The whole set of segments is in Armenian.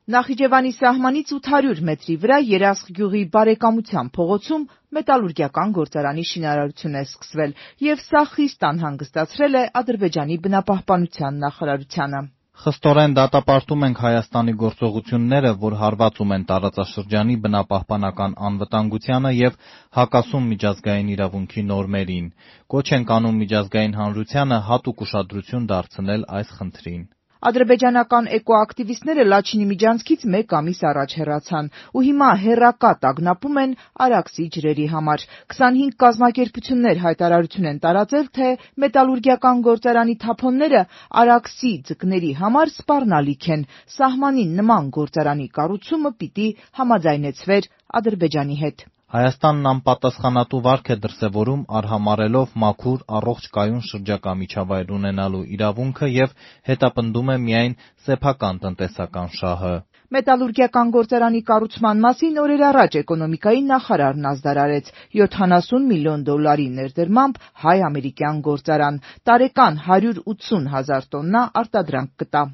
Նախիջևանի սահմանից 800 մետրի վրա Երասխ գյուղի Բարեկամության փողոցում մետալուրգիական գործարանի շինարարություն է սկսվել, եւ սա խիստ անհանգստացրել է Ադրբեջանի բնապահպանության նախարարությանը։ Խստորեն դատապարտում ենք Հայաստանի գործողությունները, որ հարվածում են տարածաշրջանի բնապահպանական անվտանգությանը եւ հակասում միջազգային իրավունքի նորմերին։ Կոչ ենք անում միջազգային հանրությանը հատուկ ուշադրություն դարձնել այս խնդրին։ Ադրբեջանական էկոակտիվիստները Լաչինի միջանցքից 1 ամիս առաջ հեռացան ու հիմա հեռակատ ագնապում են Արաքսի ջրերի համար։ 25 կազմակերպություններ հայտարարություն են տարածել, թե մետալուրգիական գործարանի թափոնները Արաքսի ձկների համար սպառնալիք են։ Սահմանին նման գործարանի կառուցումը պիտի համաձայնեցվեր Ադրբեջանի հետ։ Հայաստանն անպատասխանատու վարք է դրսևորում արհամարհելով մաքուր, առողջ կայուն շրջակա միջավայր ունենալու իրավունքը եւ հետապնդում է միայն սեփական տնտեսական շահը։ Մետալուրգիական գործարանի կառուցման մասին օրեր առաջ էկոնոմիկայի նախարարն ազդարարեց 70 միլիոն դոլարի ներդրմամբ հայ-ամերիկյան գործարան, տարեկան 180,000 տոննա արտադրանք կտա։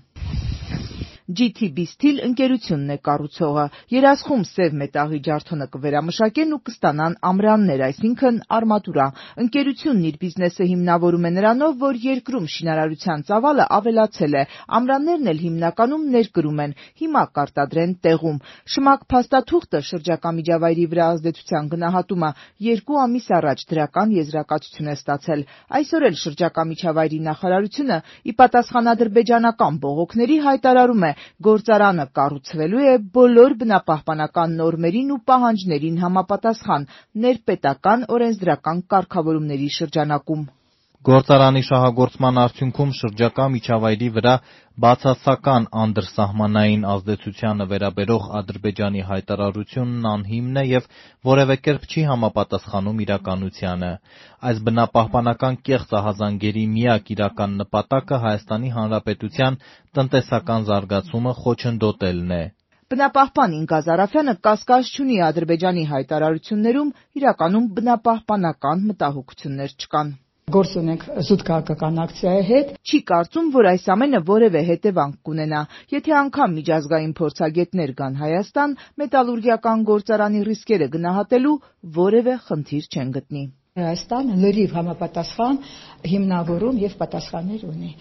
GTB Steel ընկերությունն է կառուցողը։ Երասխում սև մետաղի ջարդոնը կվերամշակեն ու կստանան ամրաններ, այսինքն արմատուրա։ Ընկերությունն իր բիզնեսը հիմնավորում է նրանով, որ երկրում շինարարության ծավալը ավելացել է, ամրաններն էլ հիմնականում ներկրում են, հիմա կարտադրեն տեղում։ Շմակ փաստաթուղթը շրջակա միջավայրի վրա ազդեցության գնահատումը 2 ամիս առաջ դրական եզրակացություն է ստացել։ Այսօր էլ շրջակա միջավայրի նախարարությունը ի պատասխան ադրբեջանական բողոքների հայտարարում է, գործարանը կառուցվելու է բոլոր բնապահպանական նորմերին ու պահանջներին համապատասխան ներպետական օրենսդրական կարգավորումների շրջանակում։ Գործարանի շահագործման արդյունքում շրջակա միջավայրի վրա բացասական անդրսահմանային ազդեցությանը վերաբերող Ադրբեջանի հայտարարությունն անհիմն է եւ որևէ կերպ չի համապատասխանում իրականությանը։ Այս բնապահպանական կեղծ ահազանգերի միակ իրական նպատակը Հայաստանի Հանրապետության տնտեսական զարգացումը խոչընդոտելն է։ Բնապահպան Ինգազ Արաֆյանը կասկած չունի Ադրբեջանի հայտարարություններում իրականում բնապահպանական մտահոգություններ չկան։ Գործ ունենք զուտ քաղաքական ակցիայի հետ։ Չի կարծում, որ այս ամենը որևէ հետևանք կունենա, եթե անգամ միջազգային փորձագետներ գան Հայաստան, մետալուրգիական գործարանի ռիսկերը գնահատելու որևէ խնդիր չեն գտնի։ Հայաստանը լրիվ համապատասխան հիմնավորում եւ պատասխաններ ունի,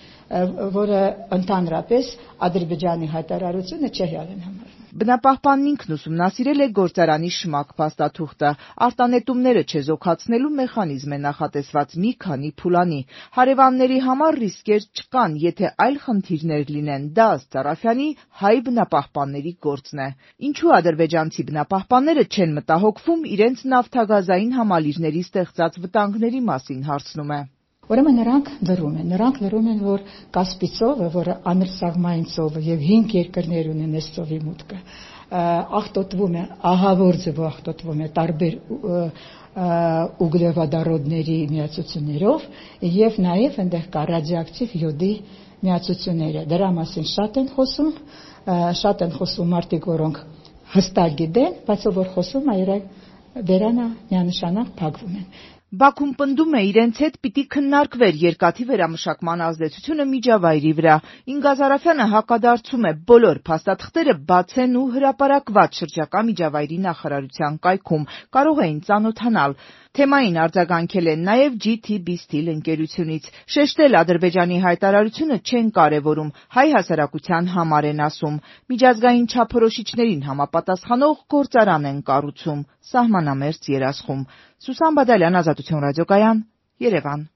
որը ընդհանրապես Ադրբեջանի հայտարարությունը չհեալ են համարում։ Բնապահպանն ինքն ուսումնասիրել է գործարանի շմակ փաստաթուղթը, արտանետումները չեզոքացնելու մեխանիզմ է նախատեսված մի քանի փուլանի։ Հարևանների համար ռիսկեր չկան, եթե այլ խնդիրներ լինեն, դա ըստ Արաֆյանի հայ բնապահպանների գործն է։ Ինչու ադրբեջանցի բնապահպանները չեն մտահոգվում իրենց նավթագազային համալիրների ստեղծած վտանգների մասին, հարցնում է։ Ուրեմն նրանք լրում են, որ Կասպի ծովը, որը անրսաղմային ծովը եւ 5 երկրներ ունեն այս ծովի մուտքը, աղտոտվում է, ահավոր ձևով աղտոտվում է տարբեր ուգլեվադարոդների միացություններով եւ նաեւ այնտեղ կա ռադիոակտիվ յոդի միացությունները։ Դրա մասին շատ են խոսում մարդիկ, որոնք հստակ գիտեն, բայց որ խոսում այրակ վերանա միանշանակ փակվում են։ Բաքուն պնդում է իրենց հետ պիտի քննարկվեր երկաթի վերամշակման ազդեցությունը միջավայրի վրա։ Ինգազ Արաֆյանը հակադարձում է բոլոր փաստաթղթերը բաց են ու հրապարակված շրջակա միջավայրի նախարարության կայքում, կարող էին ծանոթանալ։ Թեմային արձագանքել են նաև GTB Steel ընկերությունից։ Շեշտել Ադրբեջանի հայտարարությունը չեն կարևորում, հայ հասարակության համար են ասում։ Միջազգային չափորոշիչներին համապատասխանող գործարան են կառուցում, սահմանամերձ Երասխում։ Սուսան Բադալյան, Ազատություն ռադիոկայան, Երևան։